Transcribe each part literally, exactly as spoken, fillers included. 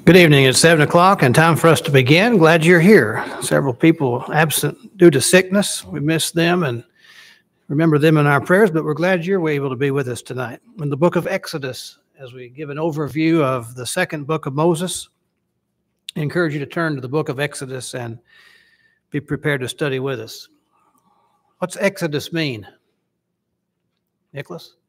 Good evening. It's seven o'clock and time for us to begin. Glad you're here. Several people absent due to sickness. We miss them and remember them in our prayers, but we're glad you're able to be with us tonight. In the book of Exodus, as we give an overview of the second book of Moses, I encourage you to turn to the book of Exodus and be prepared to study with us. What's Exodus mean? Nicholas?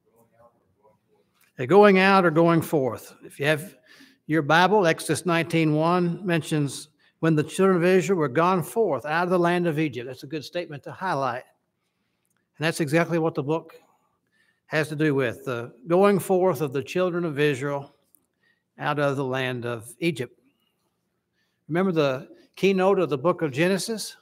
A going out or going forth. If you have your Bible, Exodus nineteen one mentions when the children of Israel were gone forth out of the land of Egypt. That's a good statement to highlight. And that's exactly what the book has to do with, the going forth of the children of Israel out of the land of Egypt. Remember the keynote of the book of Genesis?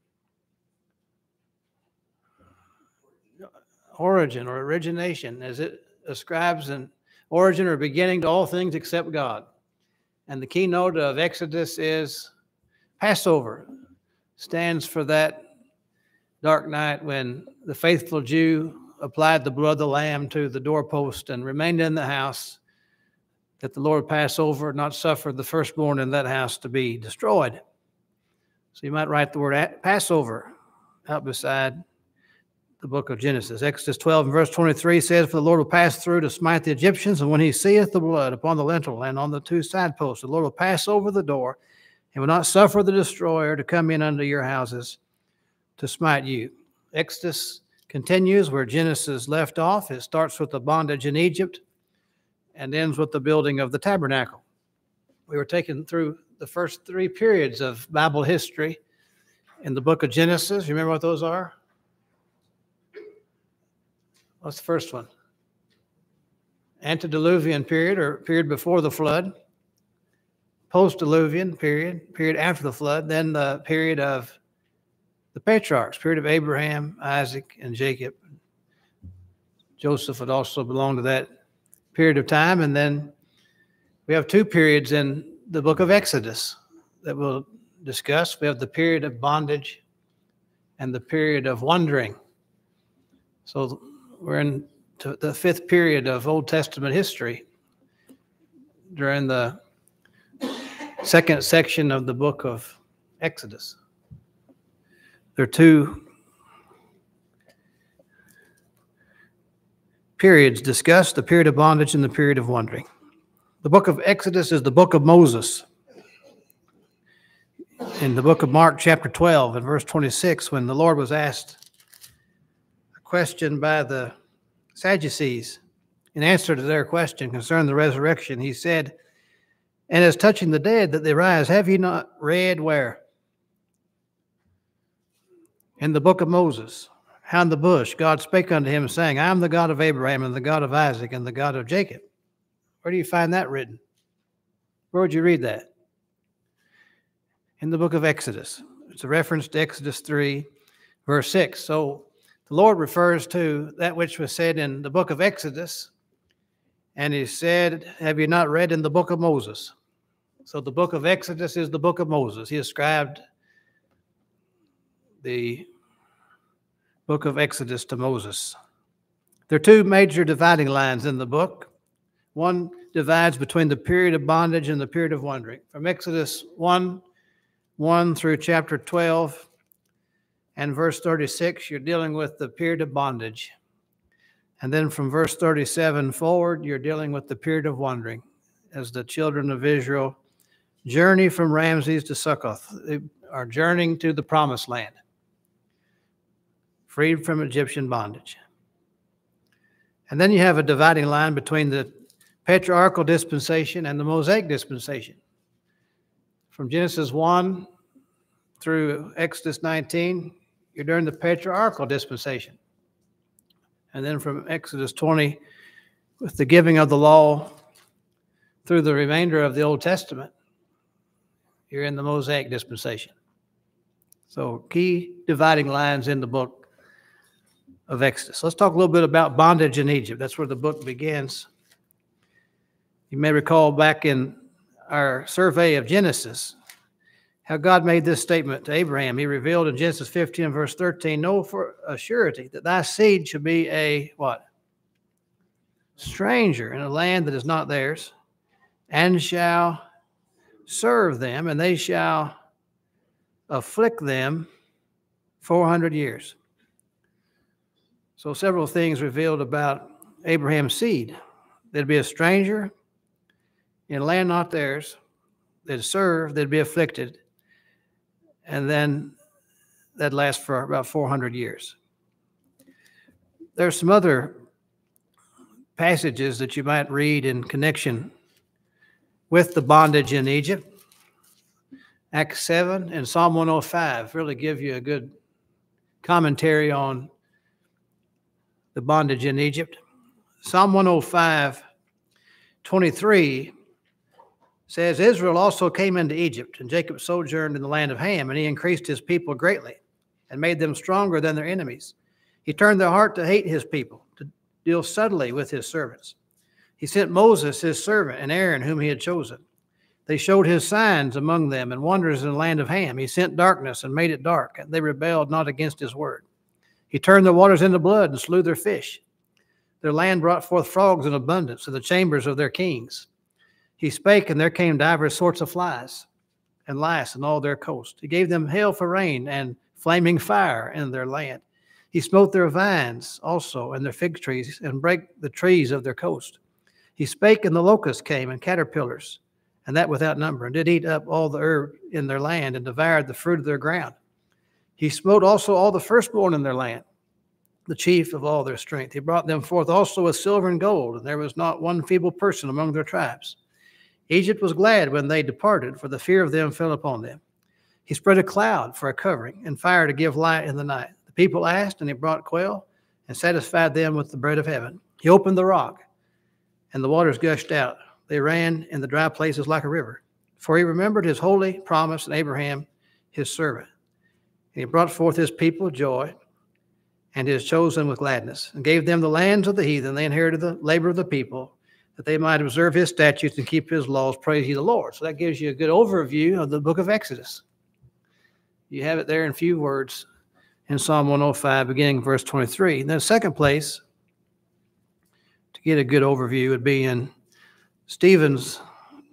Origin or origination, as it ascribes an origin or beginning to all things except God. And the keynote of Exodus is Passover. Stands for that dark night when the faithful Jew applied the blood of the lamb to the doorpost and remained in the house, that the Lord pass over, not suffer the firstborn in that house to be destroyed. So you might write the word Passover out beside the book of Genesis. Exodus twelve and verse twenty-three says, "For the Lord will pass through to smite the Egyptians, and when he seeth the blood upon the lintel and on the two side posts, the Lord will pass over the door and will not suffer the destroyer to come in unto your houses to smite you." Exodus continues where Genesis left off. It starts with the bondage in Egypt and ends with the building of the tabernacle. We were taken through the first three periods of Bible history in the book of Genesis. You remember what those are? What's the first one? Antediluvian period, or period before the flood. Post-diluvian period, period after the flood. Then the period of the patriarchs, period of Abraham, Isaac, and Jacob. Joseph would also belong to that period of time. And then we have two periods in the book of Exodus that we'll discuss. We have the period of bondage and the period of wandering. So we're in the fifth period of Old Testament history during the second section of the book of Exodus. There are two periods discussed, the period of bondage and the period of wandering. The book of Exodus is the book of Moses. In the book of Mark, chapter twelve, and verse twenty-six, when the Lord was asked question by the Sadducees, in answer to their question concerning the resurrection, he said, "And as touching the dead that they rise, have you not read where? In the book of Moses, how in the bush God spake unto him, saying, I am the God of Abraham and the God of Isaac and the God of Jacob." Where do you find that written? Where would you read that? In the book of Exodus. It's a reference to Exodus three, verse six. So the Lord refers to that which was said in the book of Exodus, and he said, have you not read in the book of Moses? So the book of Exodus is the book of Moses. He ascribed the book of Exodus to Moses. There are two major dividing lines in the book. One divides between the period of bondage and the period of wandering. From Exodus one, one through chapter twelve, and verse thirty-six, you're dealing with the period of bondage. And then from verse thirty-seven forward, you're dealing with the period of wandering as the children of Israel journey from Ramses to Succoth. They are journeying to the promised land, freed from Egyptian bondage. And then you have a dividing line between the patriarchal dispensation and the Mosaic dispensation. From Genesis one through Exodus nineteen, you're during the patriarchal dispensation. And then from Exodus twenty, with the giving of the law through the remainder of the Old Testament, you're in the Mosaic dispensation. So key dividing lines in the book of Exodus. Let's talk a little bit about bondage in Egypt. That's where the book begins. You may recall back in our survey of Genesis, how God made this statement to Abraham. He revealed in Genesis fifteen, verse thirteen, know for a surety that thy seed shall be a, what? Stranger in a land that is not theirs, and shall serve them, and they shall afflict them four hundred years. So several things revealed about Abraham's seed. They'd be a stranger in land not theirs. They'd serve, they'd be afflicted, and then that'd last for about four hundred years. There's some other passages that you might read in connection with the bondage in Egypt. Acts seven and Psalm one oh five really give you a good commentary on the bondage in Egypt. Psalm one oh five, twenty-three says, Israel also came into Egypt, and Jacob sojourned in the land of Ham, and he increased his people greatly and made them stronger than their enemies. He turned their heart to hate his people, to deal subtly with his servants. He sent Moses, his servant, and Aaron, whom he had chosen. They showed his signs among them and wonders in the land of Ham. He sent darkness and made it dark, and they rebelled not against his word. He turned the waters into blood and slew their fish. Their land brought forth frogs in abundance in the chambers of their kings. He spake, and there came divers sorts of flies and lice in all their coast. He gave them hail for rain and flaming fire in their land. He smote their vines also and their fig trees, and brake the trees of their coast. He spake, and the locusts came, and caterpillars, and that without number, and did eat up all the herb in their land, and devoured the fruit of their ground. He smote also all the firstborn in their land, the chief of all their strength. He brought them forth also with silver and gold, and there was not one feeble person among their tribes. Egypt was glad when they departed, for the fear of them fell upon them. He spread a cloud for a covering, and fire to give light in the night. The people asked, and he brought quail, and satisfied them with the bread of heaven. He opened the rock, and the waters gushed out. They ran in the dry places like a river. For he remembered his holy promise and Abraham, his servant. And he brought forth his people with joy, and his chosen with gladness, and gave them the lands of the heathen. They inherited the labor of the people, that they might observe his statutes and keep his laws. Praise ye the Lord. So that gives you a good overview of the book of Exodus. You have it there in few words in Psalm one oh five, beginning verse twenty-three. And then the second place to get a good overview would be in Stephen's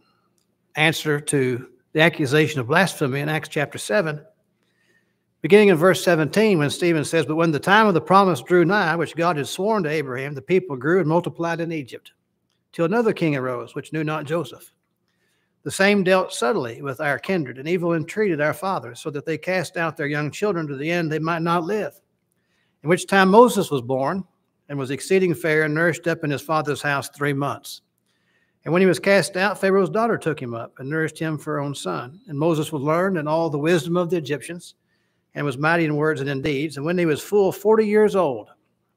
answer to the accusation of blasphemy in Acts chapter seven, beginning in verse seventeen, when Stephen says, But when the time of the promise drew nigh, which God had sworn to Abraham, the people grew and multiplied in Egypt, till another king arose, which knew not Joseph. The same dealt subtly with our kindred, and evil entreated our fathers, so that they cast out their young children to the end they might not live. In which time Moses was born, and was exceeding fair, and nourished up in his father's house three months. And when he was cast out, Pharaoh's daughter took him up, and nourished him for her own son. And Moses was learned in all the wisdom of the Egyptians, and was mighty in words and in deeds. And when he was full forty years old,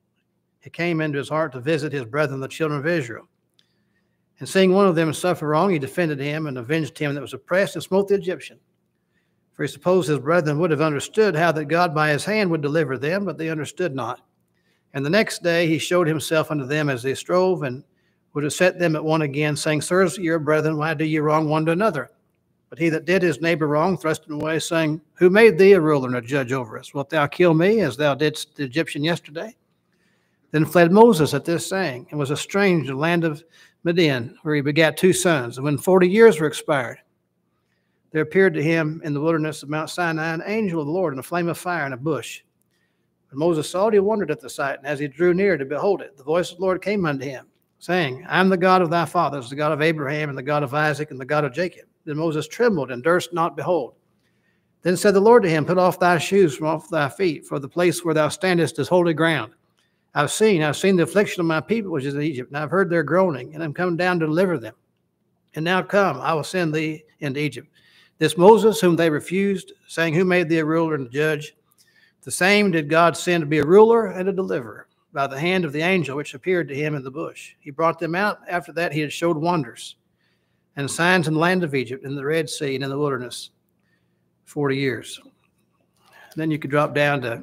it came into his heart to visit his brethren, the children of Israel. And seeing one of them suffer wrong, he defended him and avenged him that was oppressed, and smote the Egyptian. For he supposed his brethren would have understood how that God by his hand would deliver them, but they understood not. And the next day he showed himself unto them as they strove, and would have set them at one again, saying, Sirs, your brethren, why do ye wrong one to another? But he that did his neighbor wrong thrust him away, saying, Who made thee a ruler and a judge over us? Wilt thou kill me, as thou didst the Egyptian yesterday? Then fled Moses at this saying, and was estranged in the land of Midian, where he begat two sons. And when forty years were expired, there appeared to him in the wilderness of Mount Sinai an angel of the Lord in a flame of fire in a bush. When Moses saw it, he wondered at the sight, and as he drew near to behold it, the voice of the Lord came unto him, saying, I am the God of thy fathers, the God of Abraham, and the God of Isaac, and the God of Jacob. Then Moses trembled and durst not behold. Then said the Lord to him, Put off thy shoes from off thy feet, for the place where thou standest is holy ground. I've seen, I've seen the affliction of my people, which is in Egypt, and I've heard their groaning, and I'm come down to deliver them. And now come, I will send thee into Egypt. This Moses, whom they refused, saying, Who made thee a ruler and a judge? The same did God send to be a ruler and a deliverer by the hand of the angel which appeared to him in the bush. He brought them out. After that, he had showed wonders and signs in the land of Egypt, in the Red Sea, and in the wilderness, forty years. Then you could drop down to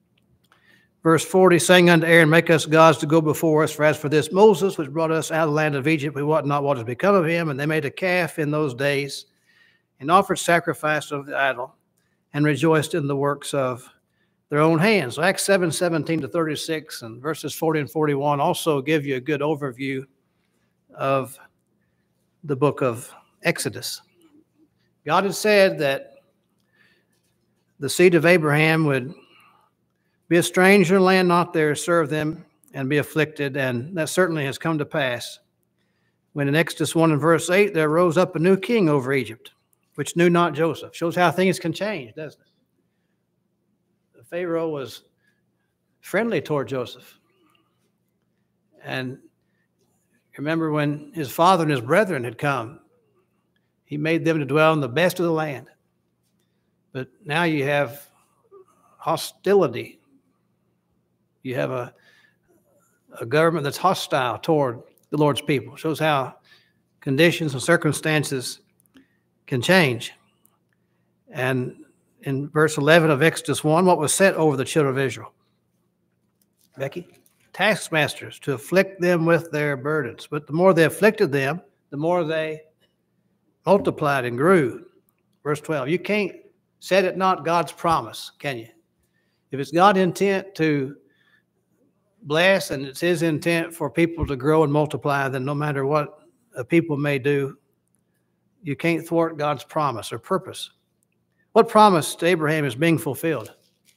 verse forty, saying unto Aaron, Make us gods to go before us. For as for this Moses, which brought us out of the land of Egypt, we wot not what has become of him. And they made a calf in those days, and offered sacrifice of the idol, and rejoiced in the works of their own hands. So Acts seven, seventeen to thirty-six, and verses forty and forty-one also give you a good overview of the book of Exodus. God had said that the seed of Abraham would be a stranger in land not there, serve them, and be afflicted, and that certainly has come to pass. When in Exodus one and verse eight, there rose up a new king over Egypt, which knew not Joseph. Shows how things can change, doesn't it? The Pharaoh was friendly toward Joseph. And remember when his father and his brethren had come, he made them to dwell in the best of the land. But now you have hostility. You have a, a government that's hostile toward the Lord's people. Shows how conditions and circumstances can change. And in verse eleven of Exodus one, what was set over the children of Israel? Becky? Taskmasters to afflict them with their burdens. But the more they afflicted them, the more they multiplied and grew. Verse twelve, you can't set it not God's promise, can you? If it's God's intent to bless and it's his intent for people to grow and multiply, then no matter what a people may do, you can't thwart God's promise or purpose. What promise to Abraham is being fulfilled?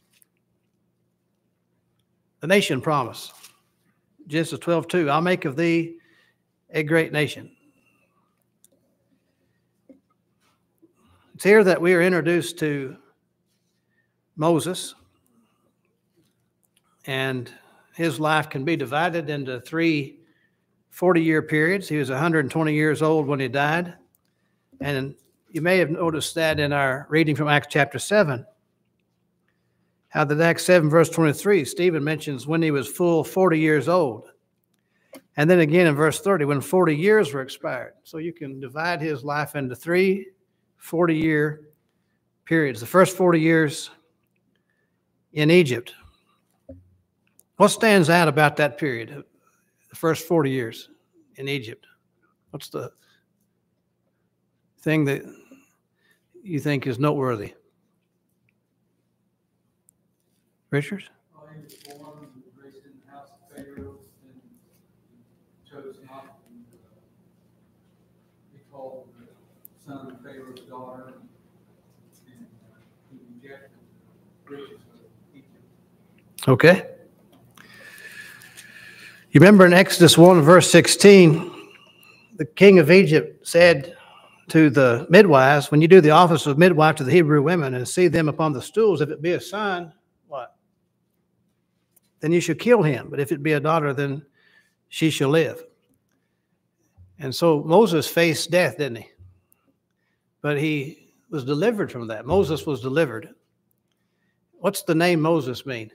The nation promise. Genesis twelve two, I'll make of thee a great nation. It's here that we are introduced to Moses, and his life can be divided into three forty-year periods. He was one hundred twenty years old when he died. And you may have noticed that in our reading from Acts chapter seven, how that Acts seven verse twenty-three, Stephen mentions when he was full forty years old. And then again in verse thirty, when forty years were expired. So you can divide his life into three forty-year periods. The first forty years in Egypt. What stands out about that period, the first forty years in Egypt? What's the thing that you think is noteworthy? Richards? Well, he was born and raised in the house of Pharaoh and chose not to be called the son of Pharaoh's daughter, and uh, he rejected riches of Egypt. Okay. You remember in Exodus one, verse sixteen, the king of Egypt said to the midwives, when you do the office of midwife to the Hebrew women and see them upon the stools, if it be a son, what? Then you should kill him. But if it be a daughter, then she shall live. And so Moses faced death, didn't he? But he was delivered from that. Moses was delivered. What's the name Moses mean?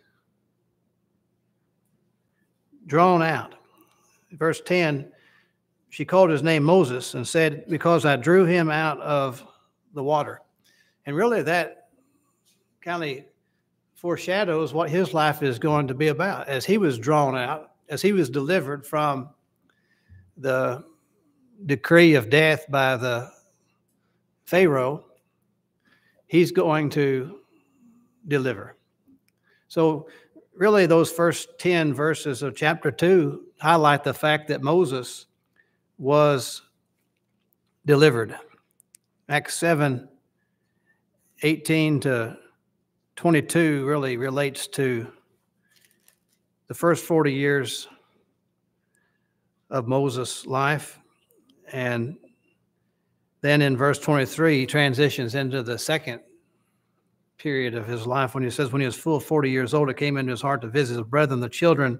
Drawn out. Verse ten, she called his name Moses and said, because I drew him out of the water. And really that kind of foreshadows what his life is going to be about. As he was drawn out, as he was delivered from the decree of death by the Pharaoh, he's going to deliver. So really, those first ten verses of chapter two highlight the fact that Moses was delivered. Acts seven, eighteen to twenty-two really relates to the first forty years of Moses' life. And then in verse twenty-three, he transitions into the second period of his life when he says, when he was full forty years old, it came into his heart to visit his brethren, the children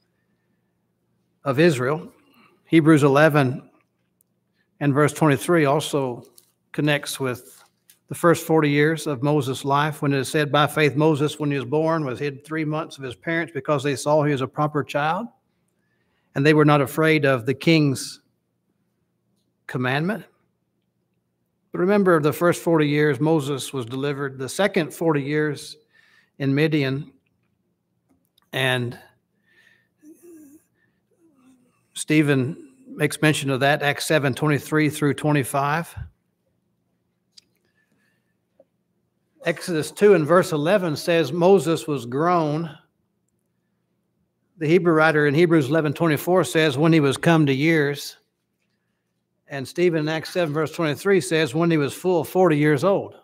of Israel. Hebrews eleven and verse twenty-three also connects with the first forty years of Moses' life when it is said, by faith Moses, when he was born, was hid three months of his parents because they saw he was a proper child, and they were not afraid of the king's commandment. But remember, the first forty years Moses was delivered, the second forty years in Midian, and Stephen makes mention of that, Acts seven, twenty-three through twenty-five. Exodus two and verse eleven says Moses was grown. The Hebrew writer in Hebrews eleven, twenty-four says when he was come to years. And Stephen in Acts seven, verse twenty-three says, when he was full forty years old.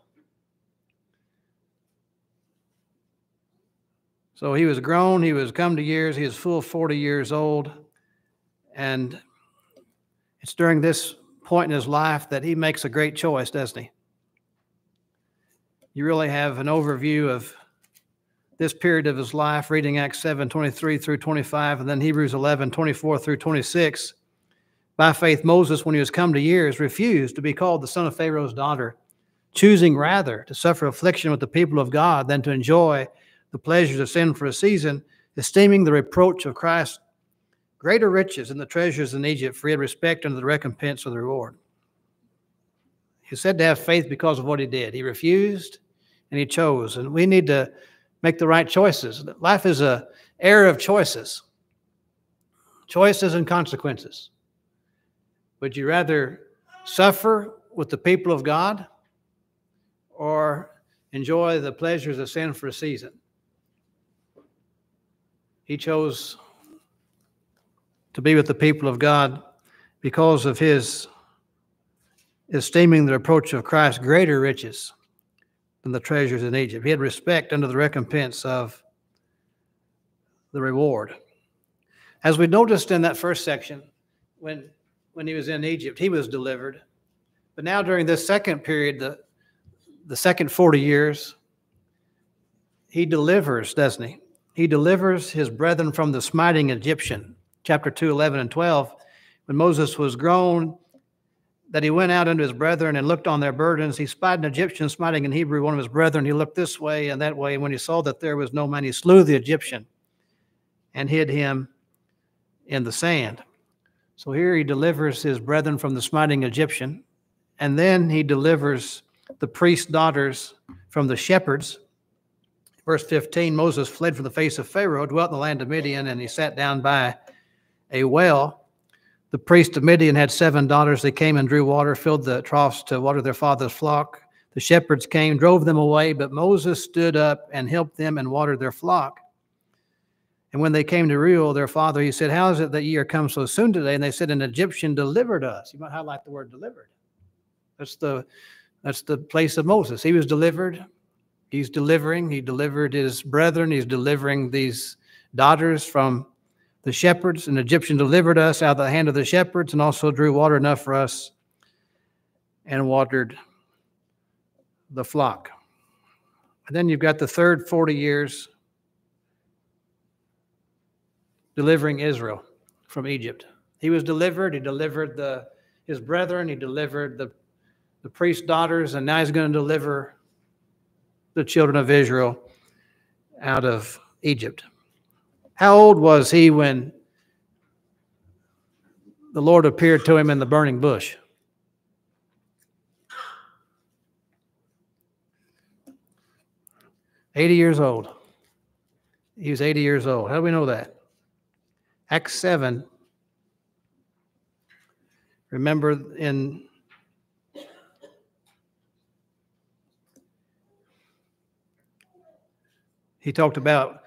So he was grown, he was come to years, he was full forty years old. And it's during this point in his life that he makes a great choice, doesn't he? You really have an overview of this period of his life, reading Acts seven, twenty-three through twenty-five, and then Hebrews eleven, twenty-four through twenty-six. By faith, Moses, when he was come to years, refused to be called the son of Pharaoh's daughter, choosing rather to suffer affliction with the people of God than to enjoy the pleasures of sin for a season, esteeming the reproach of Christ greater riches than the treasures in Egypt, for he had respect unto the recompense of the reward. He said to have faith because of what he did. He refused and he chose. And we need to make the right choices. Life is an era of choices. Choices and consequences. Would you rather suffer with the people of God or enjoy the pleasures of sin for a season? He chose to be with the people of God because of his esteeming the reproach of Christ greater riches than the treasures in Egypt. He had respect unto the recompense of the reward. As we noticed in that first section, when, when he was in Egypt, he was delivered. But now during this second period, the, the second forty years, he delivers, doesn't he? He delivers his brethren from the smiting Egyptian. Chapter two, eleven and twelve, when Moses was grown, that he went out unto his brethren and looked on their burdens. He spied an Egyptian smiting in Hebrew one of his brethren. He looked this way and that way. And when he saw that there was no man, he slew the Egyptian and hid him in the sand. So here he delivers his brethren from the smiting Egyptian. And then he delivers the priest's daughters from the shepherds. Verse fifteen, Moses fled from the face of Pharaoh, dwelt in the land of Midian, and he sat down by a well. The priest of Midian had seven daughters. They came and drew water, filled the troughs to water their father's flock. The shepherds came, drove them away, but Moses stood up and helped them and watered their flock. And when they came to Reuel, their father, he said, how is it that ye are come so soon today? And they said, an Egyptian delivered us. You might highlight the word delivered. That's the, that's the place of Moses. He was delivered. He's delivering. He delivered his brethren. He's delivering these daughters from the shepherds. An Egyptian delivered us out of the hand of the shepherds and also drew water enough for us and watered the flock. And then you've got the third forty years delivering Israel from Egypt. He was delivered. He delivered the, his brethren. He delivered the, the priest's daughters. And now he's going to deliver the children of Israel out of Egypt. How old was he when the Lord appeared to him in the burning bush? eighty years old. He was eighty years old. How do we know that? Acts seven. Remember in he talked about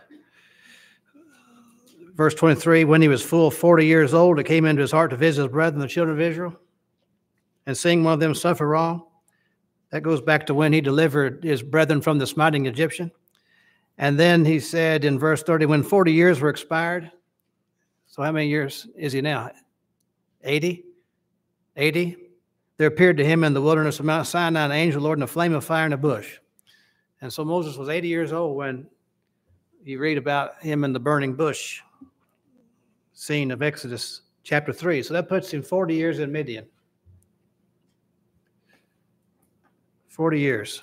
verse twenty-three, when he was full forty years old, it came into his heart to visit his brethren, the children of Israel, and seeing one of them suffer wrong. That goes back to when he delivered his brethren from the smiting Egyptian. And then he said in verse thirty, when forty years were expired, so how many years is he now? eighty? eighty? There appeared to him in the wilderness of Mount Sinai an angel of the Lord in a flame of fire in a bush. And so Moses was eighty years old when you read about him in the burning bush scene of Exodus chapter three. So that puts him forty years in Midian. forty years.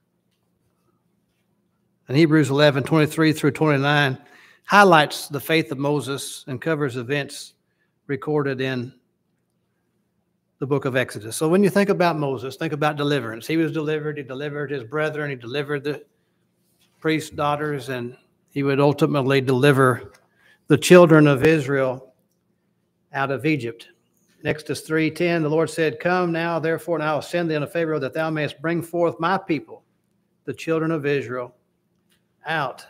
And Hebrews eleven, twenty-three through twenty-nine highlights the faith of Moses and covers events recorded in the book of Exodus. So when you think about Moses, think about deliverance. He was delivered. He delivered his brethren. He delivered the priest's daughters, and he would ultimately deliver the children of Israel out of Egypt. In Exodus three ten, the Lord said, come now, therefore, and I will send thee unto Pharaoh, that thou mayest bring forth my people, the children of Israel, out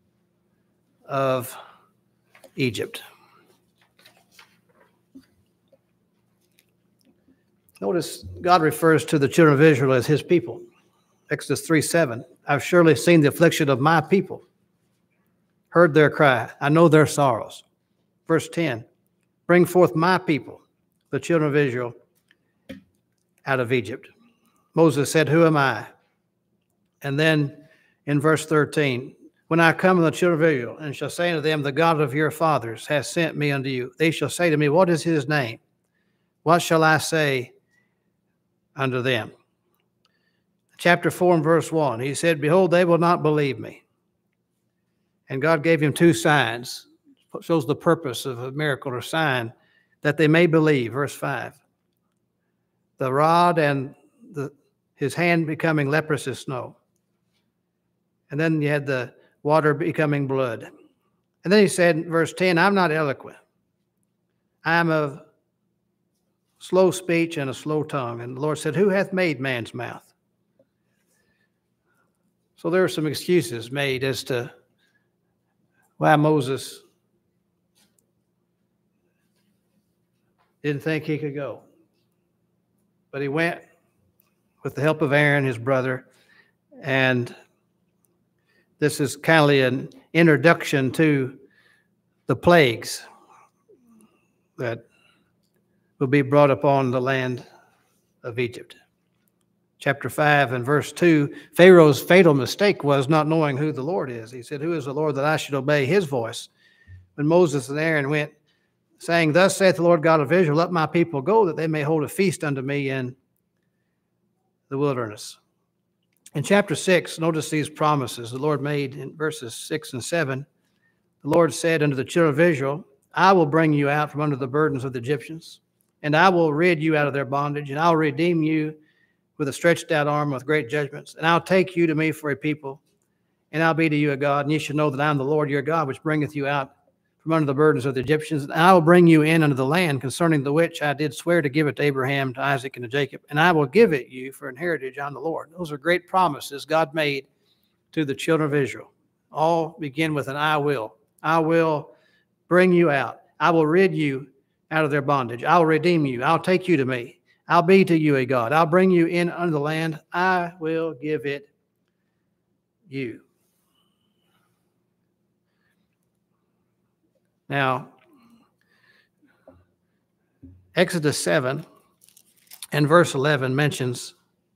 of Egypt. Notice God refers to the children of Israel as his people. Exodus three seven, I've surely seen the affliction of my people, heard their cry, I know their sorrows. Verse ten, bring forth my people, the children of Israel, out of Egypt. Moses said, who am I? And then in verse thirteen, when I come to the children of Israel and shall say unto them, the God of your fathers has sent me unto you, they shall say to me, what is his name? What shall I say unto them? Chapter four and verse one, he said, behold, they will not believe me. And God gave him two signs, shows the purpose of a miracle or sign, that they may believe. Verse five, the rod and the, his hand becoming leprous as snow. And then you had the water becoming blood. And then he said in verse ten, I'm not eloquent. I am of slow speech and a slow tongue. And the Lord said, who hath made man's mouth? So there are some excuses made as to why Moses didn't think he could go. But he went with the help of Aaron, his brother, and this is kind of an introduction to the plagues that will be brought upon the land of Egypt. Chapter five and verse two, Pharaoh's fatal mistake was not knowing who the Lord is. He said, who is the Lord that I should obey his voice? When Moses and Aaron went, saying, thus saith the Lord God of Israel, let my people go, that they may hold a feast unto me in the wilderness. In chapter six, notice these promises the Lord made in verses six and seven. The Lord said unto the children of Israel, I will bring you out from under the burdens of the Egyptians, and I will rid you out of their bondage, and I will redeem you with a stretched out arm with great judgments. And I'll take you to me for a people, and I'll be to you a God, and you shall know that I am the Lord your God, which bringeth you out from under the burdens of the Egyptians. And I will bring you in unto the land concerning the which I did swear to give it to Abraham, to Isaac, and to Jacob, and I will give it you for an heritage. I'm the Lord. Those are great promises God made to the children of Israel. All begin with an I will. I will bring you out. I will rid you out of their bondage. I will redeem you. I'll take you to me. I'll be to you a God. I'll bring you in unto the land. I will give it you. Now, Exodus seven and verse eleven mentions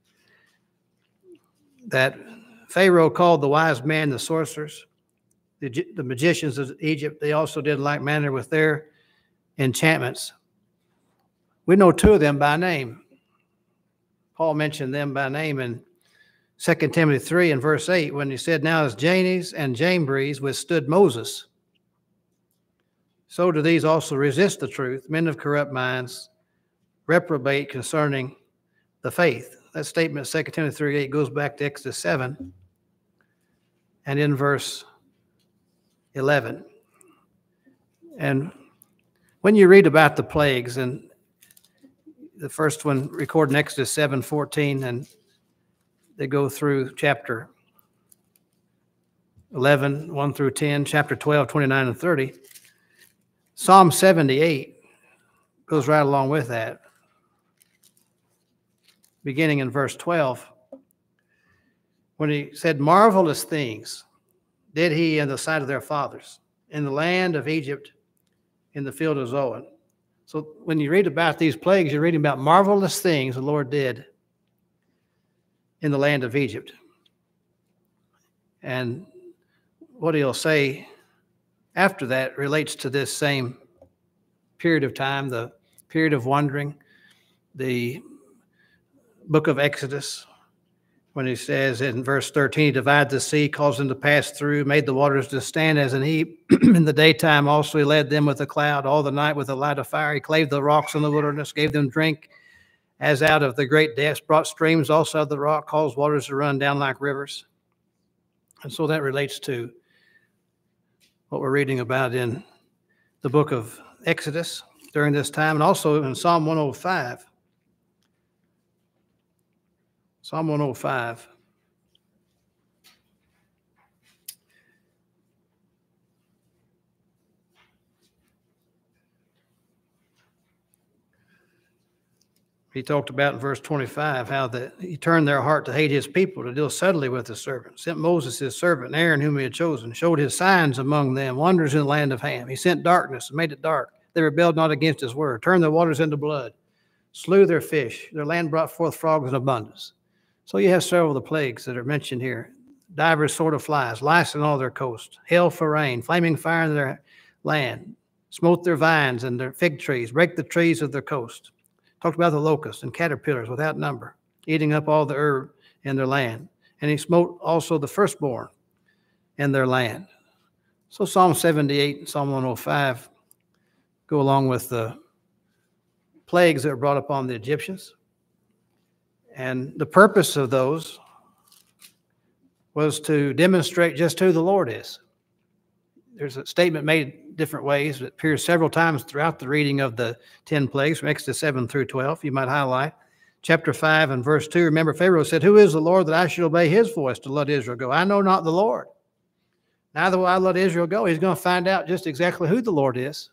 that Pharaoh called the wise men the sorcerers, the, the magicians of Egypt. They also did in like manner with their enchantments. We know two of them by name. Paul mentioned them by name in Second Timothy three and verse eight when he said, now as Jannes and Jambres withstood Moses, so do these also resist the truth. Men of corrupt minds reprobate concerning the faith. That statement, Second Timothy three eight, goes back to Exodus seven and in verse eleven. And when you read about the plagues, and the first one recorded in Exodus seven fourteen, and they go through chapter eleven, one through ten, chapter twelve, twenty-nine and thirty. Psalm seventy-eight goes right along with that, beginning in verse twelve, when he said, marvelous things did he in the sight of their fathers, in the land of Egypt, in the field of Zoan. So when you read about these plagues, you're reading about marvelous things the Lord did in the land of Egypt. And what he'll say after that relates to this same period of time, the period of wandering, the book of Exodus, when he says in verse thirteen, he divided the sea, caused them to pass through, made the waters to stand as an heap. In the daytime also he led them with a cloud, all the night with a light of fire. He clave the rocks in the wilderness, gave them drink as out of the great depths, brought streams also out of the rock, caused waters to run down like rivers. And so that relates to what we're reading about in the book of Exodus during this time, and also in Psalm one oh five. Psalm one oh five. He talked about in verse twenty-five how that he turned their heart to hate his people, to deal subtly with his servants. Sent Moses his servant, and Aaron whom he had chosen, showed his signs among them, wonders in the land of Ham. He sent darkness and made it dark. They rebelled not against his word, turned their waters into blood, slew their fish. Their land brought forth frogs in abundance. So you have several of the plagues that are mentioned here. Divers sort of flies, lice in all their coast, hail for rain, flaming fire in their land, smote their vines and their fig trees, break the trees of their coast. Talked about the locusts and caterpillars without number, eating up all the herb in their land. And he smote also the firstborn in their land. So Psalm seventy-eight and Psalm one oh five go along with the plagues that were brought upon the Egyptians. And the purpose of those was to demonstrate just who the Lord is. There's a statement made different ways. It appears several times throughout the reading of the ten plagues from Exodus seven through twelve. You might highlight chapter five and verse two. Remember, Pharaoh said, "Who is the Lord that I should obey his voice to let Israel go? I know not the Lord. Neither will I let Israel go." He's going to find out just exactly who the Lord is.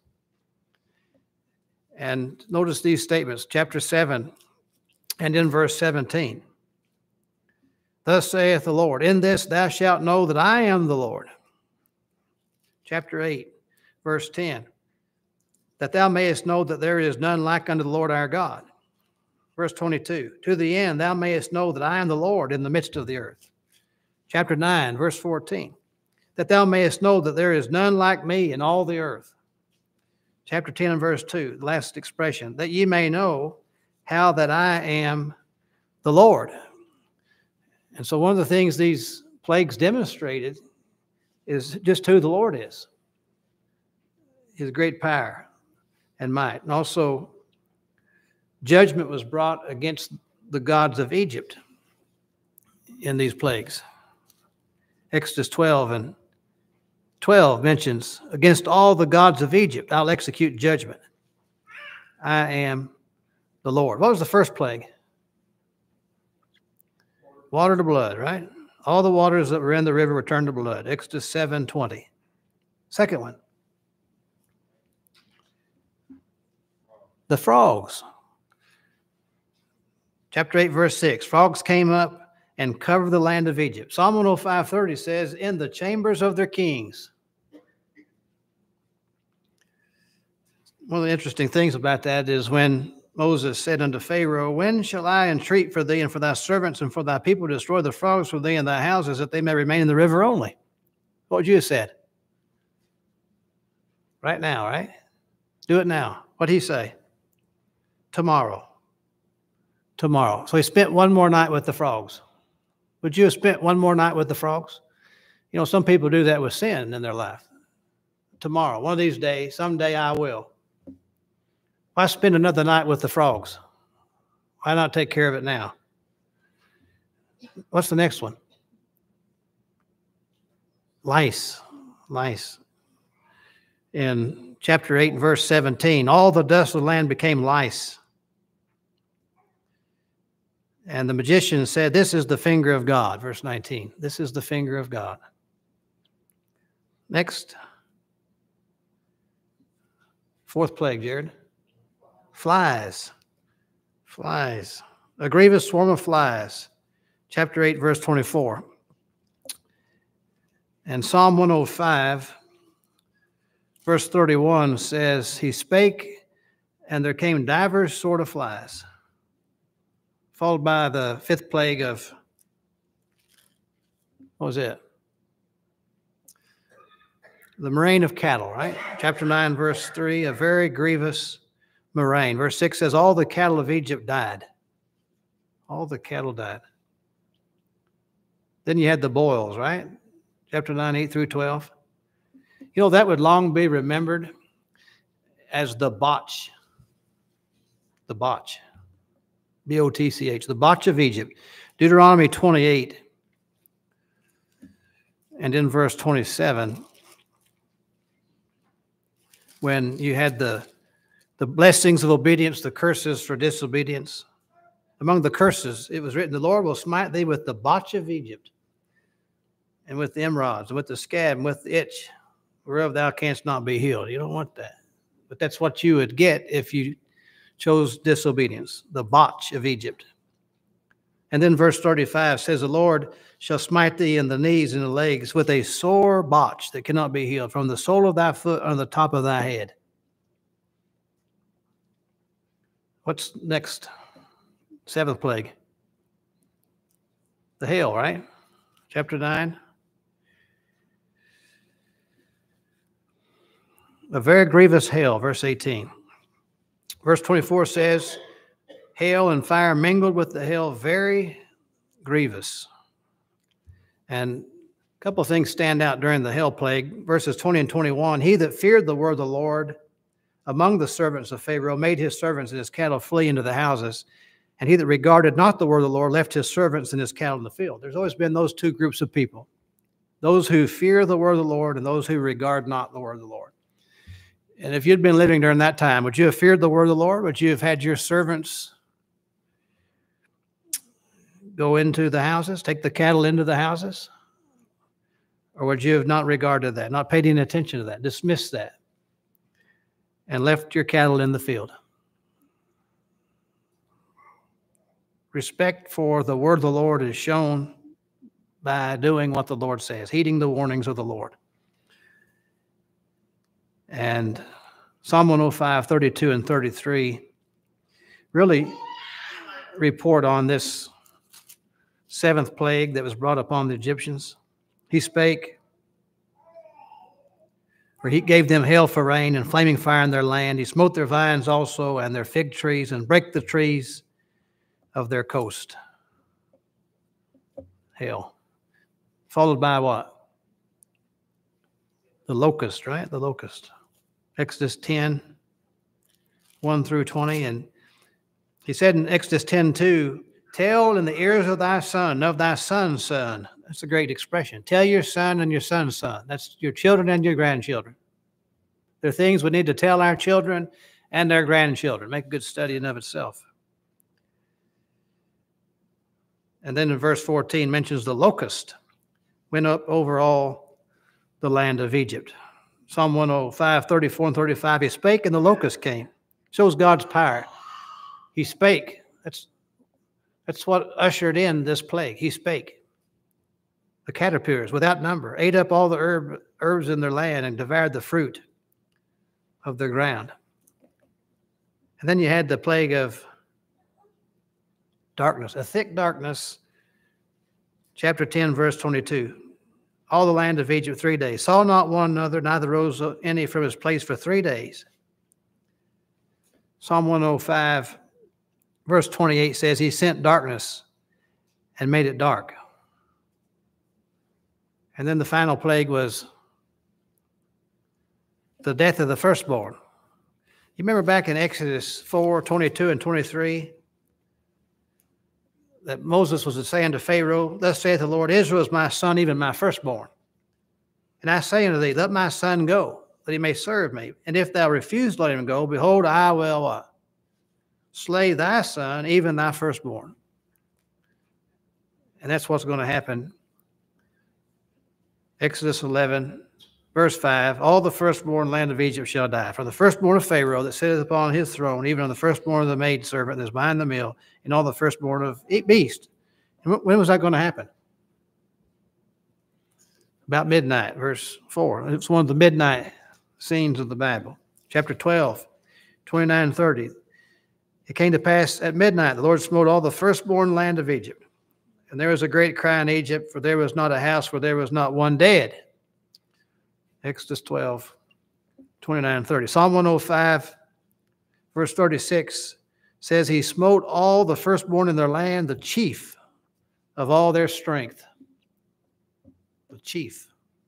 And notice these statements, chapter seven and in verse seventeen. Thus saith the Lord, in this thou shalt know that I am the Lord. Chapter eight, verse ten, that thou mayest know that there is none like unto the Lord our God. Verse twenty-two, to the end thou mayest know that I am the Lord in the midst of the earth. Chapter nine, verse fourteen, that thou mayest know that there is none like me in all the earth. Chapter ten and verse two, the last expression, that ye may know how that I am the Lord. And so one of the things these plagues demonstrated is just who the Lord is, his great power and might. And also, judgment was brought against the gods of Egypt in these plagues. Exodus twelve and twelve mentions, against all the gods of Egypt, I'll execute judgment. I am the Lord. What was the first plague? Water to blood, right? All the waters that were in the river were turned to blood. Exodus seven twenty. Second one. The frogs. Chapter eight, verse six. Frogs came up and covered the land of Egypt. Psalm one oh five thirty says, in the chambers of their kings. One of the interesting things about that is when Moses said unto Pharaoh, when shall I entreat for thee and for thy servants and for thy people to destroy the frogs for thee and thy houses, that they may remain in the river only? What would you have said? Right now, right? Do it now. What'd he say? Tomorrow. Tomorrow. So he spent one more night with the frogs. Would you have spent one more night with the frogs? You know, some people do that with sin in their life. Tomorrow, one of these days, someday I will. Why spend another night with the frogs? Why not take care of it now? What's the next one? Lice. Lice. In chapter eight and verse seventeen, all the dust of the land became lice. And the magician said, this is the finger of God. Verse nineteen, this is the finger of God. Next. Fourth plague, Jared. Flies. Flies. A grievous swarm of flies. Chapter eight, verse twenty-four. And Psalm one oh five, verse thirty-one says, he spake, and there came divers sort of flies. Followed by the fifth plague of, what was it? The murrain of cattle, right? Chapter nine, verse three, a very grievous murrain. Verse six says, all the cattle of Egypt died. All the cattle died. Then you had the boils, right? Chapter nine, eight through twelve. You know, that would long be remembered as the botch. The botch. B O T C H. The botch of Egypt. Deuteronomy twenty-eight. And in verse twenty-seven, when you had the The blessings of obedience, the curses for disobedience. Among the curses, it was written, the Lord will smite thee with the botch of Egypt, and with the emerods, and with the scab, and with the itch, whereof thou canst not be healed. You don't want that. But that's what you would get if you chose disobedience, the botch of Egypt. And then verse thirty-five says, the Lord shall smite thee in the knees and the legs with a sore botch that cannot be healed, from the sole of thy foot unto the top of thy head. What's next? Seventh plague. The hail, right? Chapter nine. A very grievous hail, verse eighteen. Verse twenty-four says, hail and fire mingled with the hail, very grievous. And a couple of things stand out during the hail plague. Verses twenty and twenty-one, he that feared the word of the Lord among the servants of Pharaoh made his servants and his cattle flee into the houses. And he that regarded not the word of the Lord left his servants and his cattle in the field. There's always been those two groups of people, those who fear the word of the Lord and those who regard not the word of the Lord. And if you'd been living during that time, would you have feared the word of the Lord? Would you have had your servants go into the houses, take the cattle into the houses? Or would you have not regarded that, not paid any attention to that, dismissed that, and left your cattle in the field? Respect for the word of the Lord is shown by doing what the Lord says, heeding the warnings of the Lord. And Psalm one oh five, thirty-two and thirty-three really report on this seventh plague that was brought upon the Egyptians. He spake, for he gave them hail for rain and flaming fire in their land. He smote their vines also and their fig trees, and brake the trees of their coast. Hail. Followed by what? The locust, right? The locust. Exodus ten, one through twenty. And he said in Exodus ten, two, tell in the ears of thy son, of thy son's son. That's a great expression. Tell your son and your son's son. That's your children and your grandchildren. There are things we need to tell our children and their grandchildren. Make a good study in of itself. And then in verse fourteen mentions the locust went up over all the land of Egypt. Psalm one oh five, thirty-four and thirty-five, he spake and the locust came. Shows God's power. He spake. That's, that's what ushered in this plague. He spake. The caterpillars, without number, ate up all the herb, herbs in their land and devoured the fruit of their ground. And then you had the plague of darkness, a thick darkness. Chapter ten, verse twenty-two. All the land of Egypt three days. Saw not one another, neither rose any from his place for three days. Psalm one oh five, verse twenty-eight says, he sent darkness and made it dark. And then the final plague was the death of the firstborn. You remember back in Exodus four, twenty-two and twenty-three, that Moses was saying to Pharaoh, thus saith the Lord, Israel is my son, even my firstborn. And I say unto thee, let my son go, that he may serve me. And if thou refuse to let him go, behold, I will what? Slay thy son, even thy firstborn. And that's what's going to happen. Exodus eleven, verse five, all the firstborn land of Egypt shall die. For the firstborn of Pharaoh that sitteth upon his throne, even on the firstborn of the maidservant that is behind the mill, and all the firstborn of beast. And when was that going to happen? About midnight, verse four. It's one of the midnight scenes of the Bible. Chapter twelve, twenty-nine and thirty. It came to pass at midnight, the Lord smote all the firstborn land of Egypt. And there was a great cry in Egypt, for there was not a house where there was not one dead. Exodus twelve, twenty-nine and thirty. Psalm one oh five, verse thirty-six says, he smote all the firstborn in their land, the chief of all their strength. The chief.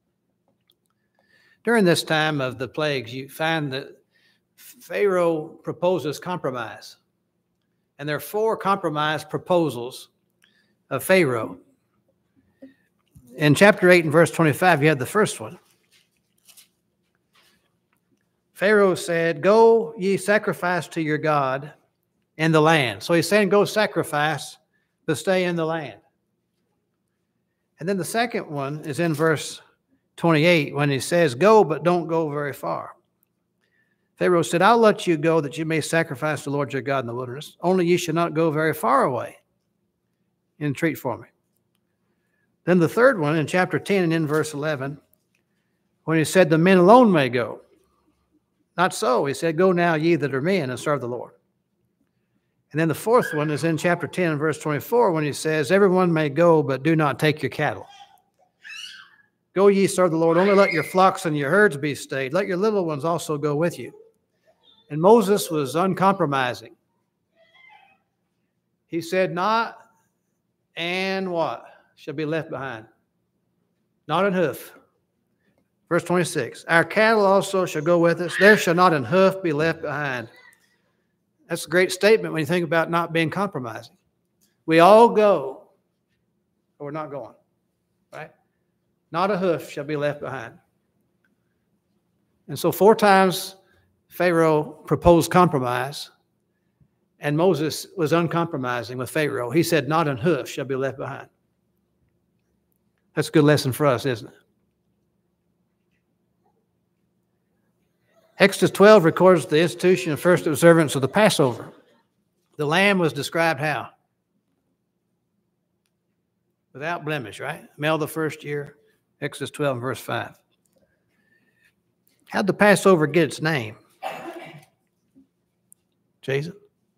During this time of the plagues, you find that Pharaoh proposes compromise. And there are four compromise proposals of Pharaoh. In chapter eight and verse twenty-five, you had the first one. Pharaoh said, go ye sacrifice to your God in the land. So he's saying go sacrifice, but stay in the land. And then the second one is in verse twenty-eight when he says go, but don't go very far. Pharaoh said, I'll let you go that you may sacrifice the Lord your God in the wilderness. Only you should not go very far away. Entreat for me. Then the third one in chapter ten and in verse eleven, when he said, the men alone may go. Not so. He said, go now ye that are men and serve the Lord. And then the fourth one is in chapter ten and verse twenty-four when he says, everyone may go, but do not take your cattle. Go ye serve the Lord. Only let your flocks and your herds be stayed. Let your little ones also go with you. And Moses was uncompromising. He said, not and what shall be left behind? Not an hoof. Verse twenty-six, our cattle also shall go with us. There shall not an hoof be left behind. That's a great statement when you think about not being compromising. We all go, or we're not going, right? Not a hoof shall be left behind. And so four times Pharaoh proposed compromise, and Moses was uncompromising with Pharaoh. He said, not an hoof shall be left behind. That's a good lesson for us, isn't it? Exodus twelve records the institution of first observance of the Passover. The lamb was described how? Without blemish, right? Male the first year, Exodus twelve, verse five. How'd the Passover get its name? Jason?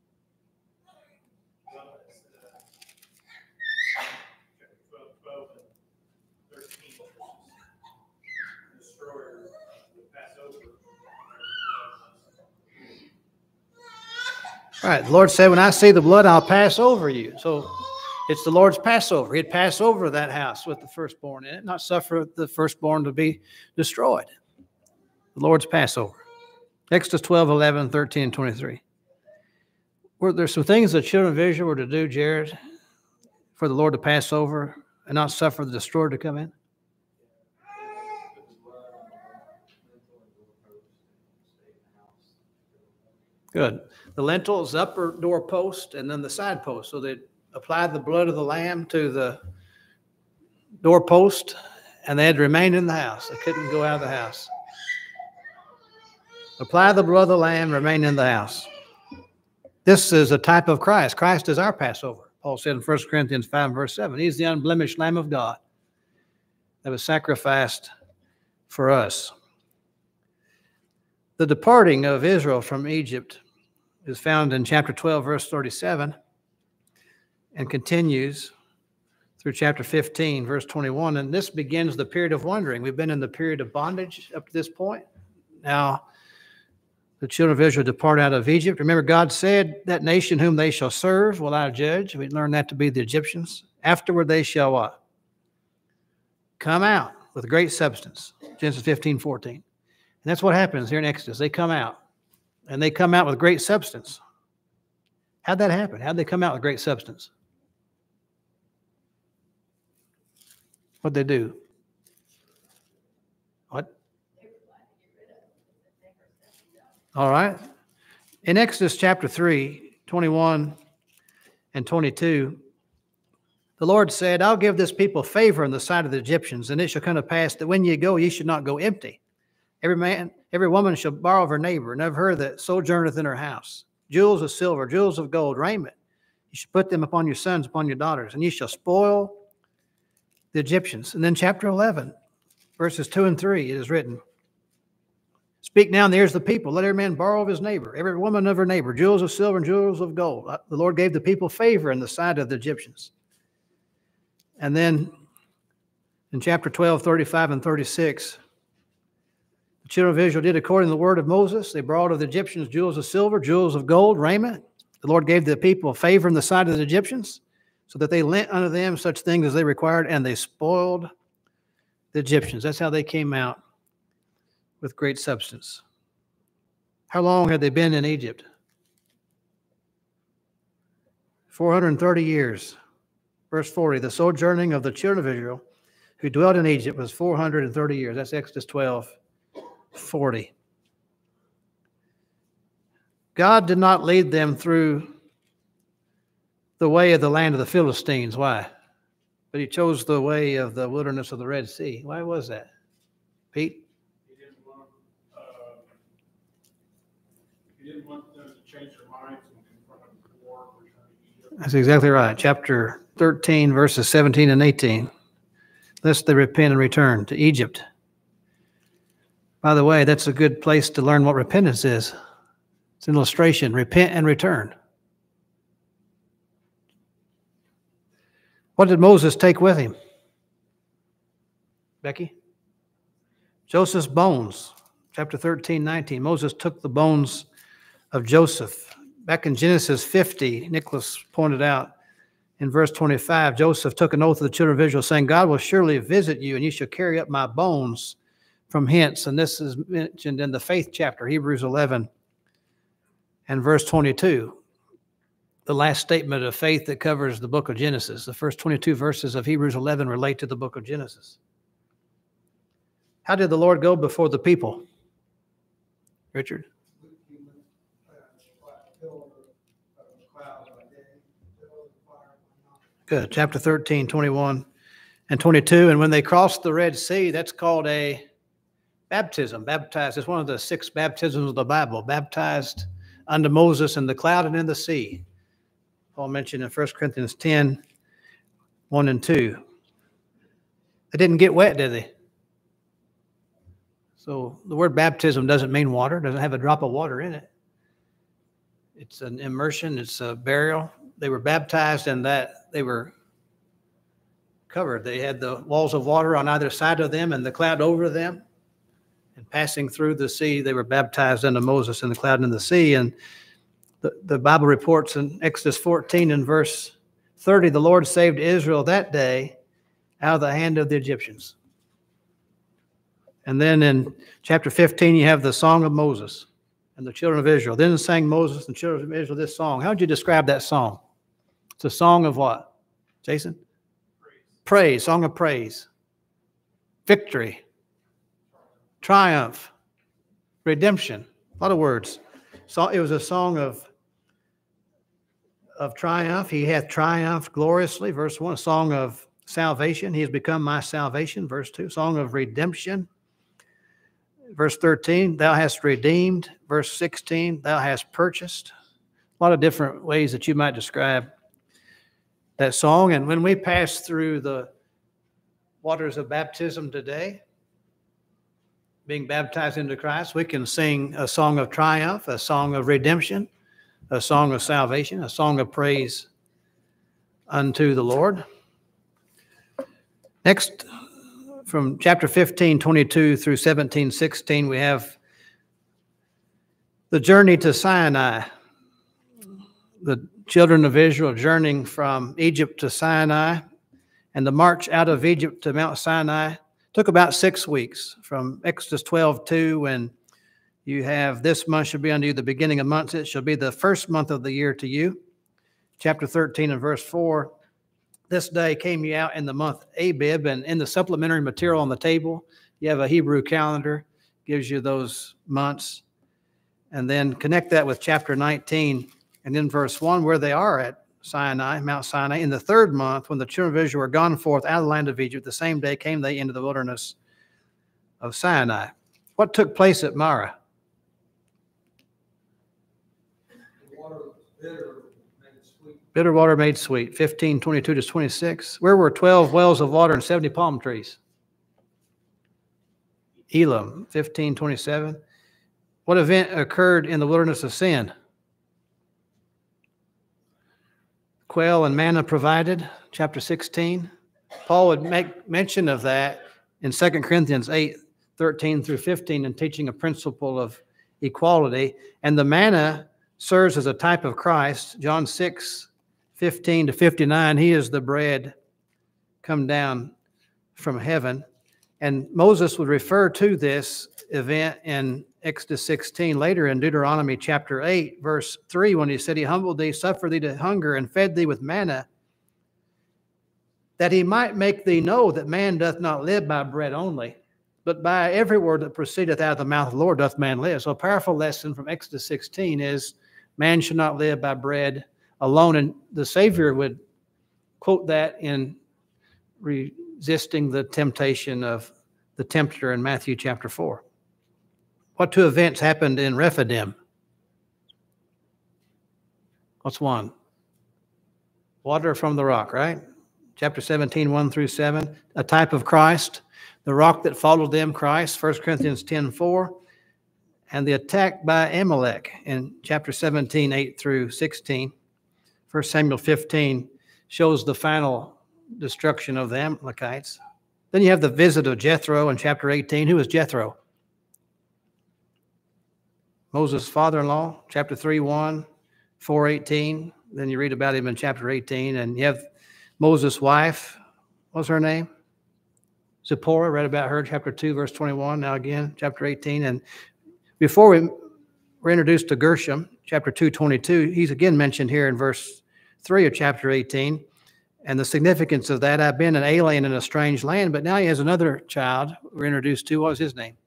All right, the Lord said, when I see the blood, I'll pass over you. So it's the Lord's Passover. He'd pass over that house with the firstborn in it, not suffer the firstborn to be destroyed. The Lord's Passover. Exodus twelve, eleven, thirteen, and twenty-three. Were there some things the children of Israel were to do, Jared, for the Lord to pass over and not suffer the destroyer to come in? Good. The lintel is the upper door post and then the side post. So they applied the blood of the lamb to the doorpost and they had to remain in the house. They couldn't go out of the house. Apply the blood of the lamb, remain in the house. This is a type of Christ. Christ is our Passover. Paul said in First Corinthians five, verse seven, he's the unblemished Lamb of God that was sacrificed for us. The departing of Israel from Egypt is found in chapter twelve, verse thirty-seven, and continues through chapter fifteen, verse twenty-one. And this begins the period of wandering. We've been in the period of bondage up to this point. Now, the children of Israel depart out of Egypt. Remember, God said, that nation whom they shall serve will I judge. We learned that to be the Egyptians. Afterward, they shall what? Come out with great substance. Genesis fifteen, fourteen. And that's what happens here in Exodus. They come out. And they come out with great substance. How'd that happen? How'd they come out with great substance? What'd they do? What? All right. In Exodus chapter three, twenty-one and twenty-two, the Lord said, I'll give this people favor in the sight of the Egyptians, and it shall come to pass that when ye go, ye should not go empty. Every man, every woman shall borrow of her neighbor, and of her that sojourneth in her house, jewels of silver, jewels of gold, raiment. You shall put them upon your sons, upon your daughters, and ye shall spoil the Egyptians. And then chapter eleven, verses two and three, it is written, speak now in the ears of the people. Let every man borrow of his neighbor, every woman of her neighbor, jewels of silver and jewels of gold. The Lord gave the people favor in the sight of the Egyptians. And then in chapter twelve, thirty-five and thirty-six, the children of Israel did according to the word of Moses. They brought of the Egyptians jewels of silver, jewels of gold, raiment. The Lord gave the people favor in the sight of the Egyptians, so that they lent unto them such things as they required, and they spoiled the Egyptians. That's how they came out with great substance. How long had they been in Egypt? four hundred thirty years. Verse forty, the sojourning of the children of Israel who dwelt in Egypt was four hundred thirty years. That's Exodus twelve, forty. God did not lead them through the way of the land of the Philistines. Why? But he chose the way of the wilderness of the Red Sea. Why was that? Pete? He didn't want, uh, He didn't want them to change their minds and confront him with war, return to Egypt. That's exactly right. Chapter thirteen, verses seventeen and eighteen. Lest they repent and return to Egypt. By the way, that's a good place to learn what repentance is. It's an illustration. Repent and return. What did Moses take with him? Becky? Joseph's bones. Chapter thirteen, nineteen. Moses took the bones of Joseph. Back in Genesis fifty, Nicholas pointed out in verse twenty-five, Joseph took an oath of the children of Israel, saying, God will surely visit you, and you shall carry up my bones from hence. And this is mentioned in the faith chapter, Hebrews eleven and verse twenty-two. The last statement of faith that covers the book of Genesis. The first twenty-two verses of Hebrews eleven relate to the book of Genesis. How did the Lord go before the people? Richard? Good. Chapter thirteen, twenty-one and twenty-two. And when they crossed the Red Sea, that's called a baptism. Baptized. It's one of the six baptisms of the Bible. Baptized unto Moses in the cloud and in the sea. Paul mentioned in First Corinthians ten, one and two. They didn't get wet, did they? So the word baptism doesn't mean water. It doesn't have a drop of water in it. It's an immersion. It's a burial. They were baptized in that they were covered. They had the walls of water on either side of them and the cloud over them. And passing through the sea, they were baptized unto Moses in the cloud and in the sea. And the, the Bible reports in Exodus fourteen and verse thirty, the Lord saved Israel that day out of the hand of the Egyptians. And then in chapter fifteen, you have the song of Moses and the children of Israel. Then sang Moses and the children of Israel this song. How would you describe that song? It's a song of what? Jason? Praise. Praise, song of praise. Victory. Triumph. Redemption. A lot of words. So it was a song of, of triumph. He hath triumphed gloriously. Verse one, a song of salvation. He has become my salvation. Verse two, song of redemption. Verse thirteen, thou hast redeemed. Verse sixteen, thou hast purchased. A lot of different ways that you might describe that song. And when we pass through the waters of baptism today, being baptized into Christ, we can sing a song of triumph, a song of redemption, a song of salvation, a song of praise unto the Lord. Next, from chapter fifteen, twenty-two through seventeen, sixteen, we have the journey to Sinai. The children of Israel journeying from Egypt to Sinai, and the march out of Egypt to Mount Sinai took about six weeks. From Exodus twelve two, when you have this month shall be unto you the beginning of months, it shall be the first month of the year to you. Chapter thirteen and verse four, this day came you out in the month Abib, and in the supplementary material on the table, you have a Hebrew calendar, gives you those months. And then connect that with chapter nineteen, and then verse one, where they are at Sinai, Mount Sinai. In the third month, when the children of Israel were gone forth out of the land of Egypt, the same day came they into the wilderness of Sinai. What took place at Marah? The water was bitter, made sweet. Bitter water made sweet, fifteen, twenty-two to twenty-six. Where were twelve wells of water and seventy palm trees? Elam, fifteen, twenty-seven. What event occurred in the wilderness of Sin? Quail and manna provided, chapter sixteen. Paul would make mention of that in Second Corinthians eight, thirteen through fifteen, in teaching a principle of equality. And the manna serves as a type of Christ. John six, fifteen to fifty-nine, he is the bread come down from heaven. And Moses would refer to this event in Exodus sixteen, later in Deuteronomy chapter eight, verse three, when he said, he humbled thee, suffered thee to hunger, and fed thee with manna, that he might make thee know that man doth not live by bread only, but by every word that proceedeth out of the mouth of the Lord doth man live. So a powerful lesson from Exodus sixteen is man should not live by bread alone. And the Savior would quote that in resisting the temptation of the tempter in Matthew chapter four. What two events happened in Rephidim? What's one? Water from the rock, right? Chapter seventeen, one through seven, a type of Christ. The rock that followed them, Christ, First Corinthians ten, four. And the attack by Amalek in chapter seventeen, eight through sixteen. First Samuel fifteen shows the final destruction of the Amalekites. Then you have the visit of Jethro in chapter eighteen. Who is Jethro? Moses' father-in-law, chapter three, one, four, eighteen. Then you read about him in chapter eighteen. And you have Moses' wife. What's her name? Zipporah. Read about her, chapter two, verse twenty-one. Now again, chapter eighteen. And before we were introduced to Gershom, chapter two, twenty-two, he's again mentioned here in verse three of chapter eighteen. And the significance of that, I've been an alien in a strange land, but now he has another child we're introduced to. What was his name?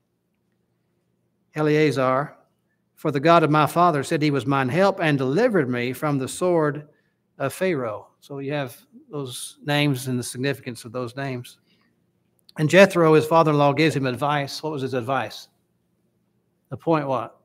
Eleazar. For the God of my father said he was mine help and delivered me from the sword of Pharaoh. So you have those names and the significance of those names. And Jethro, his father-in-law, gives him advice. What was his advice? Appoint what?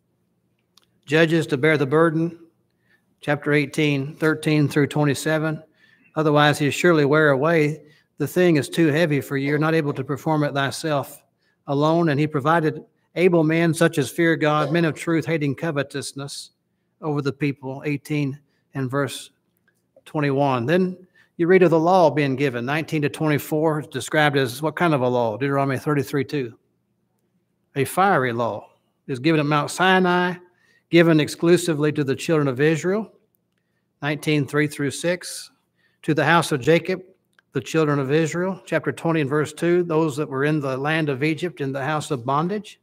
Judges to bear the burden. Chapter eighteen, thirteen through twenty-seven. Otherwise, he'll surely wear away. The thing is too heavy for you. You're not able to perform it thyself alone. And he provided able men such as fear God, men of truth, hating covetousness over the people. eighteen and verse twenty-one. Then you read of the law being given. nineteen to twenty-four is described as what kind of a law? Deuteronomy thirty-three, two. A fiery law is given at Mount Sinai, given exclusively to the children of Israel. nineteen, three through six. To the house of Jacob, the children of Israel. Chapter twenty and verse two, those that were in the land of Egypt in the house of bondage.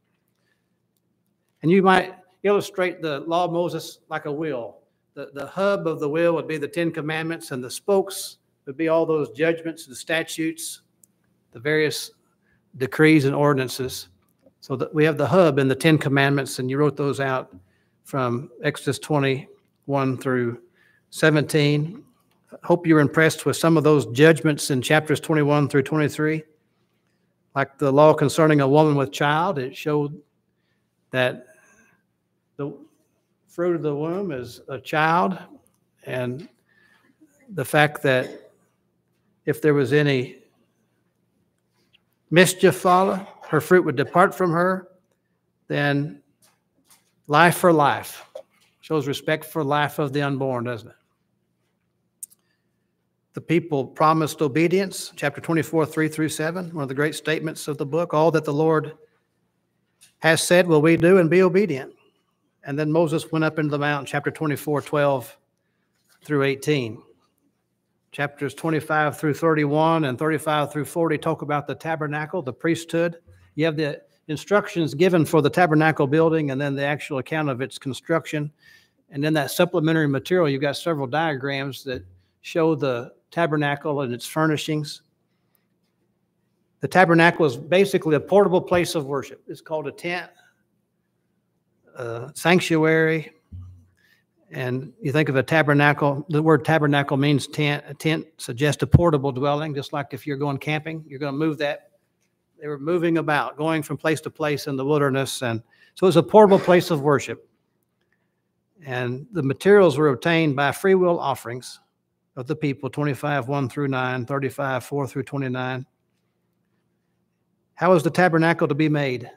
And you might illustrate the law of Moses like a wheel. The, the hub of the wheel would be the Ten Commandments, and the spokes would be all those judgments and statutes, the various decrees and ordinances. So that we have the hub in the Ten Commandments, and you wrote those out from Exodus twenty-one through seventeen. Hope you're impressed with some of those judgments in chapters twenty-one through twenty-three. Like the law concerning a woman with child, it showed that the fruit of the womb is a child, and the fact that if there was any mischief follow, her fruit would depart from her, then life for life. Shows respect for life of the unborn, doesn't it? The people promised obedience, chapter twenty-four, three through seven, one of the great statements of the book. All that the Lord has said will we do, and be obedient. And then Moses went up into the mountain, chapter twenty-four, twelve through eighteen. Chapters twenty-five through thirty-one and thirty-five through forty talk about the tabernacle, the priesthood. You have the instructions given for the tabernacle building and then the actual account of its construction. And then that supplementary material, you've got several diagrams that show the tabernacle and its furnishings. The tabernacle is basically a portable place of worship. It's called a tent, a sanctuary. And you think of a tabernacle, the word tabernacle means tent. A tent suggests a portable dwelling, just like if you're going camping, you're going to move that. They were moving about, going from place to place in the wilderness. And so it's a portable place of worship. And the materials were obtained by free will offerings of the people, twenty-five, one through nine, thirty-five, four through twenty-nine. How is the tabernacle to be made?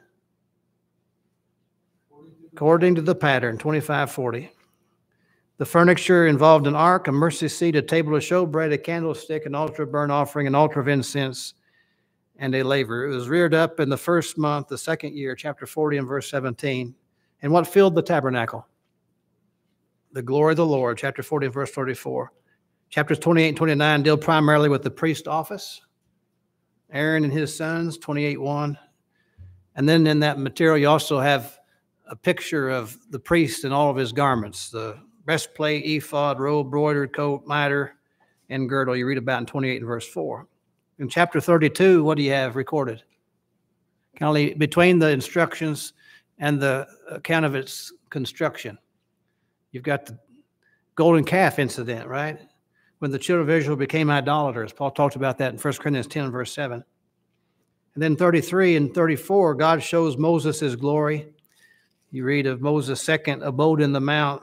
According to the pattern, twenty-five, forty. The furniture involved an ark, a mercy seat, a table of showbread, a candlestick, an altar of burnt offering, an altar of incense, and a laver. It was reared up in the first month, the second year, chapter forty and verse seventeen. And what filled the tabernacle? The glory of the Lord, chapter forty and verse thirty-four. Chapters twenty-eight and twenty-nine deal primarily with the priest office. Aaron and his sons, twenty-eight, one. And then in that material, you also have a picture of the priest in all of his garments, the breastplate, ephod, robe, broidered coat, mitre, and girdle you read about in twenty-eight and verse four. In chapter thirty-two, what do you have recorded? Kind of between the instructions and the account of its construction. You've got the golden calf incident, right? When the children of Israel became idolaters. Paul talked about that in First Corinthians ten, verse seven. And then thirty-three and thirty-four, God shows Moses his glory. You read of Moses' second abode in the mount,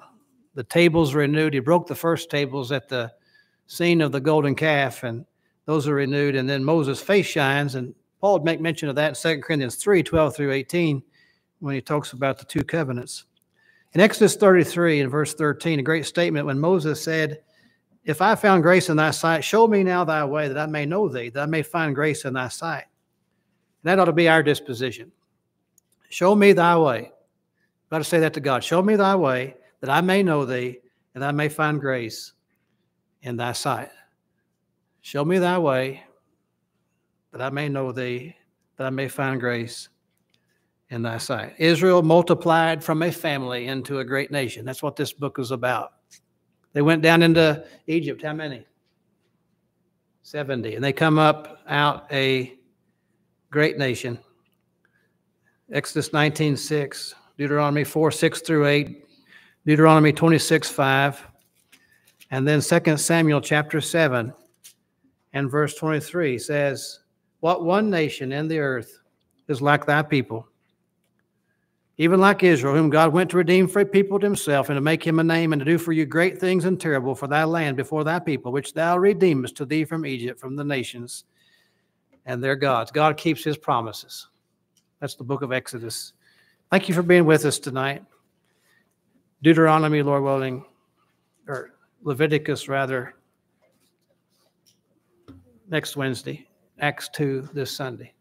the tables renewed. He broke the first tables at the scene of the golden calf, and those are renewed. And then Moses' face shines, and Paul would make mention of that in Second Corinthians three, twelve through eighteen, when he talks about the two covenants. In Exodus thirty-three, in verse thirteen, a great statement when Moses said, if I found grace in thy sight, show me now thy way, that I may know thee, that I may find grace in thy sight. And that ought to be our disposition. Show me thy way. You've got to say that to God. Show me thy way, that I may know thee, and I may find grace in thy sight. Show me thy way, that I may know thee, that I may find grace in thy sight. Israel multiplied from a family into a great nation. That's what this book is about. They went down into Egypt. How many? seventy. And they come up out a great nation. Exodus nineteen six, Deuteronomy four six through eight, Deuteronomy twenty-six five, and then Second Samuel chapter seven and verse twenty-three says, what one nation in the earth is like thy people, even like Israel, whom God went to redeem for a people to himself, and to make him a name, and to do for you great things and terrible for thy land before thy people, which thou redeemest to thee from Egypt, from the nations and their gods. God keeps his promises. That's the book of Exodus. Thank you for being with us tonight. Deuteronomy, Lord willing, or Leviticus rather, next Wednesday. Acts two this Sunday.